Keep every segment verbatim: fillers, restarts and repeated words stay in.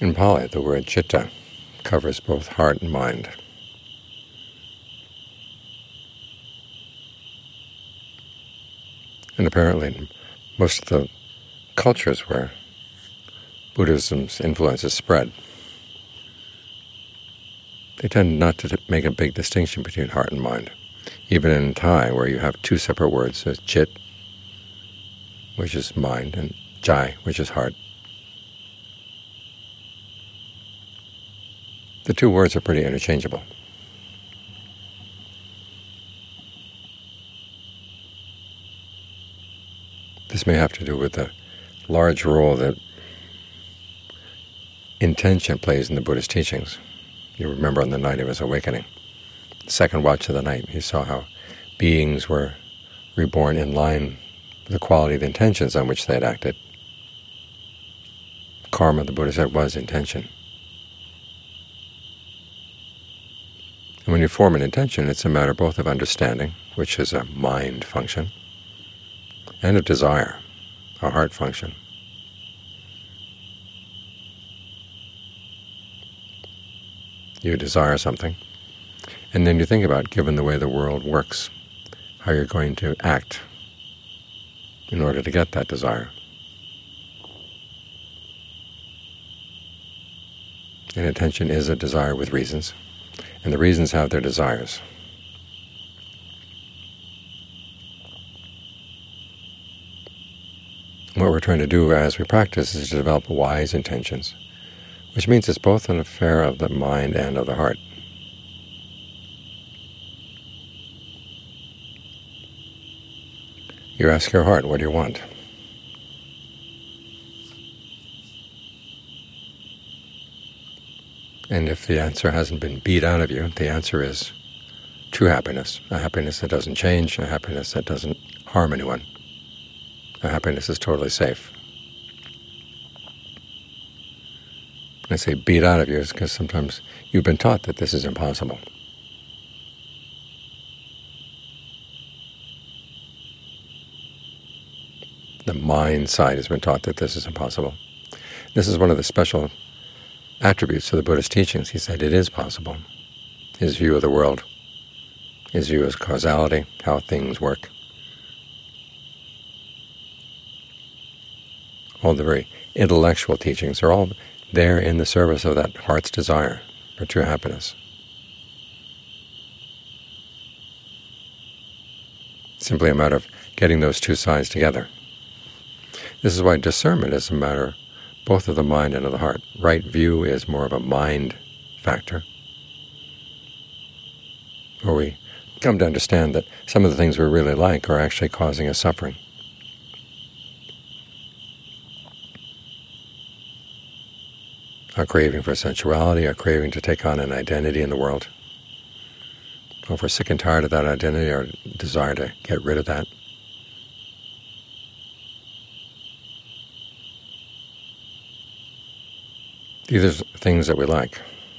In Pali, the word citta covers both heart and mind. And apparently in most of the cultures where Buddhism's influence is spread, they tend not to make a big distinction between heart and mind. Even in Thai, where you have two separate words, there's chit, which is mind, and jai, which is heart. The two words are pretty interchangeable. This may have to do with the large role that intention plays in the Buddhist teachings. You remember on the night of his awakening, the second watch of the night, he saw how beings were reborn in line with the quality of the intentions on which they had acted. Karma, the Buddha said, was intention. And when you form an intention, it's a matter both of understanding, which is a mind function, and of desire, a heart function. You desire something, and then you think about, given the way the world works, how you're going to act in order to get that desire. And intention is a desire with reasons, and the reasons have their desires. What we're trying to do as we practice is to develop wise intentions, which means it's both an affair of the mind and of the heart. You ask your heart, what do you want? And if the answer hasn't been beat out of you, the answer is true happiness, a happiness that doesn't change, a happiness that doesn't harm anyone, a happiness that's totally safe. When I say beat out of you, it's because sometimes you've been taught that this is impossible. The mind side has been taught that this is impossible. This is one of the special attributes of the Buddhist teachings. He said it is possible. His view of the world, his view as causality, how things work. All the very intellectual teachings are all there in the service of that heart's desire for true happiness. Simply a matter of getting those two sides together. This is why discernment is a matter both of the mind and of the heart. Right view is more of a mind factor, where we come to understand that some of the things we really like are actually causing us suffering. Our craving for sensuality, our craving to take on an identity in the world. Or if we're sick and tired of that identity, our desire to get rid of that. These are things that we like.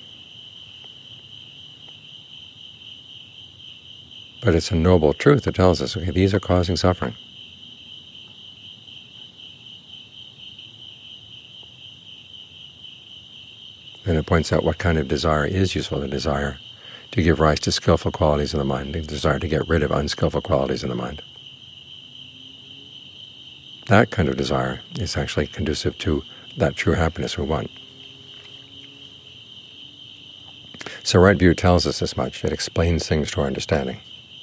But it's a noble truth that tells us, okay, these are causing suffering. And it points out what kind of desire is useful, the desire to give rise to skillful qualities in the mind, the desire to get rid of unskillful qualities in the mind. That kind of desire is actually conducive to that true happiness we want. So right view tells us this much. It explains things to our understanding.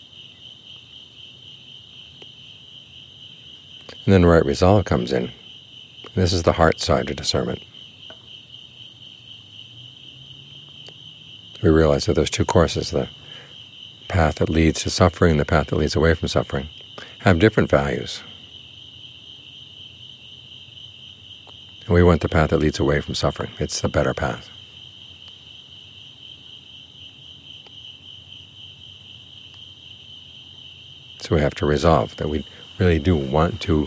And then right resolve comes in. This is the heart side of discernment. We realize that those two courses, the path that leads to suffering and the path that leads away from suffering, have different values. And we want the path that leads away from suffering. It's the better path. So we have to resolve that we really do want to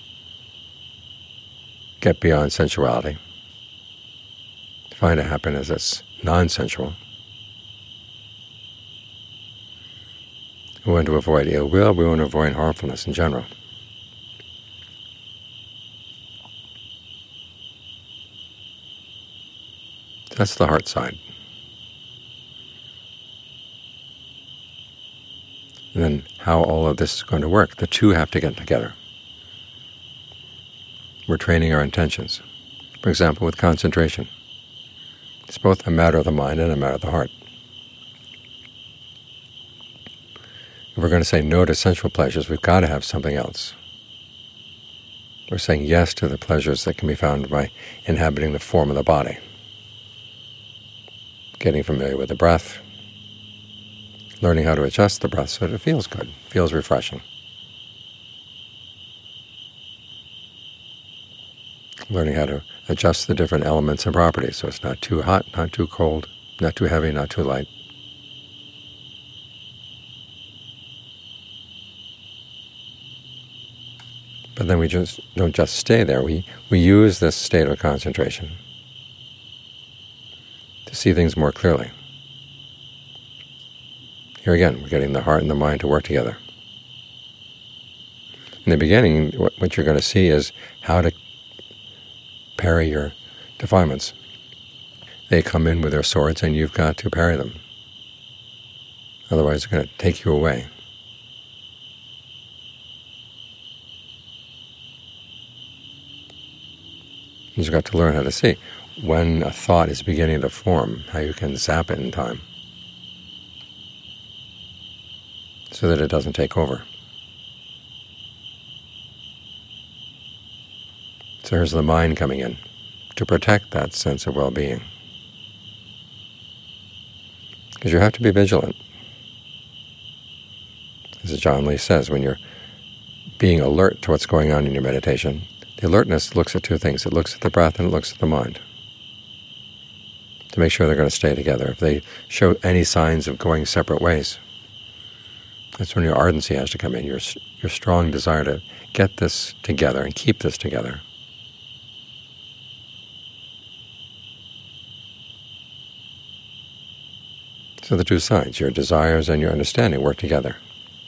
get beyond sensuality, find a happiness that's non-sensual. We want to avoid ill will, we want to avoid harmfulness in general. That's the heart side. And then how all of this is going to work. The two have to get together. We're training our intentions. For example, with concentration. It's both a matter of the mind and a matter of the heart. If we're going to say no to sensual pleasures, we've got to have something else. We're saying yes to the pleasures that can be found by inhabiting the form of the body. Getting familiar with the breath, learning how to adjust the breath so that it feels good, feels refreshing. Learning how to adjust the different elements and properties so it's not too hot, not too cold, not too heavy, not too light. But then we just don't just stay there. We, we use this state of concentration to see things more clearly. Here again, we're getting the heart and the mind to work together. In the beginning, what you're going to see is how to parry your defilements. They come in with their swords, and you've got to parry them. Otherwise, they're going to take you away. You've got to learn how to see when a thought is beginning to form, how you can zap it in time so that it doesn't take over. So here's the mind coming in to protect that sense of well-being. Because you have to be vigilant. As John Lee says, when you're being alert to what's going on in your meditation, the alertness looks at two things. It looks at the breath and it looks at the mind to make sure they're going to stay together. If they show any signs of going separate ways, that's when your ardency has to come in, your, your strong desire to get this together and keep this together. So the two sides, your desires and your understanding, work together.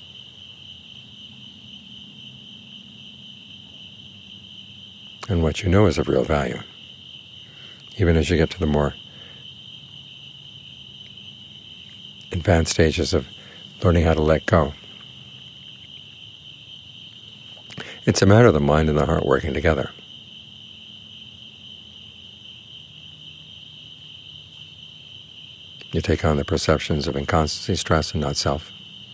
And what you know is of real value, even as you get to the more advanced stages of learning how to let go. It's a matter of the mind and the heart working together. You take on the perceptions of inconstancy, stress, and not self.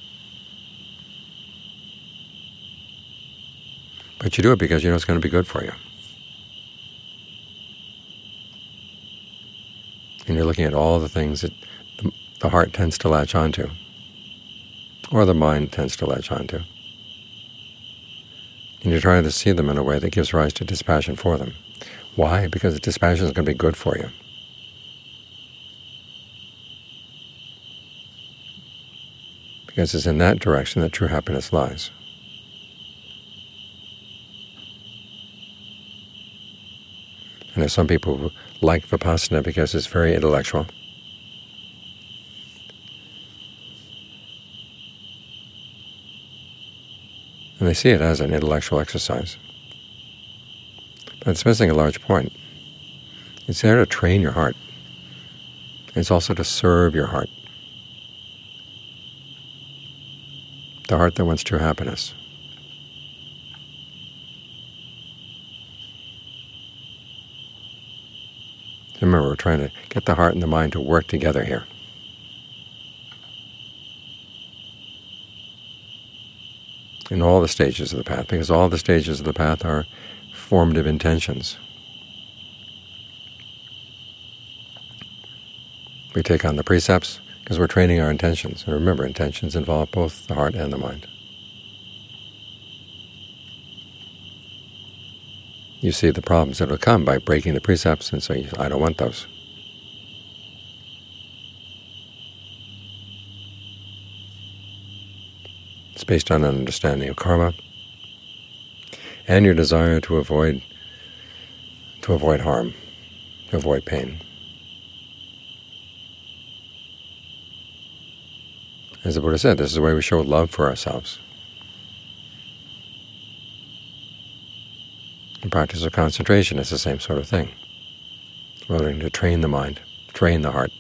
But you do it because you know it's going to be good for you. And you're looking at all the things that the, the heart tends to latch onto, or the mind tends to latch onto. And you're trying to see them in a way that gives rise to dispassion for them. Why? Because the dispassion is going to be good for you. Because it's in that direction that true happiness lies. And there's some people who like Vipassana because it's very intellectual. And they see it as an intellectual exercise. But it's missing a large point. It's there to train your heart. It's also to serve your heart. The heart that wants true happiness. Remember, we're trying to get the heart and the mind to work together here. In all the stages of the path, because all the stages of the path are formative intentions. We take on the precepts because we're training our intentions. And remember, intentions involve both the heart and the mind. You see the problems that will come by breaking the precepts and say, I don't want those. It's based on an understanding of karma and your desire to avoid to avoid harm, to avoid pain. As the Buddha said, this is the way we show love for ourselves. The practice of concentration is the same sort of thing. We're learning to train the mind, train the heart,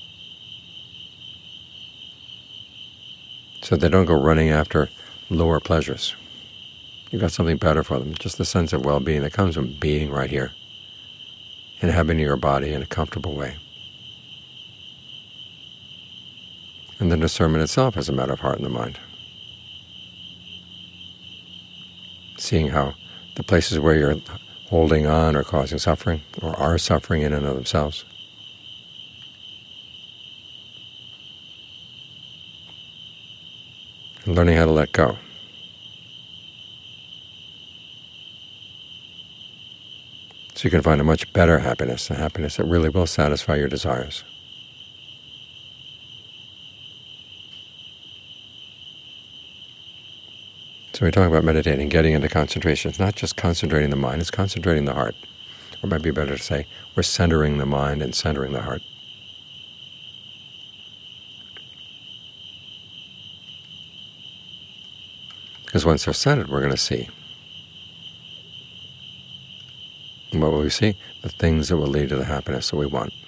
so they don't go running after lower pleasures. You've got something better for them, just the sense of well-being that comes from being right here, inhabiting your body in a comfortable way. And the discernment itself is a matter of heart and the mind. Seeing how the places where you're holding on are causing suffering, or are suffering in and of themselves. And learning how to let go. So you can find a much better happiness, a happiness that really will satisfy your desires. So we talk about meditating, getting into concentration. It's not just concentrating the mind, it's concentrating the heart. Or it might be better to say, we're centering the mind and centering the heart. Because once they're centered, we're going to see. And what will we see? The things that will lead to the happiness that we want.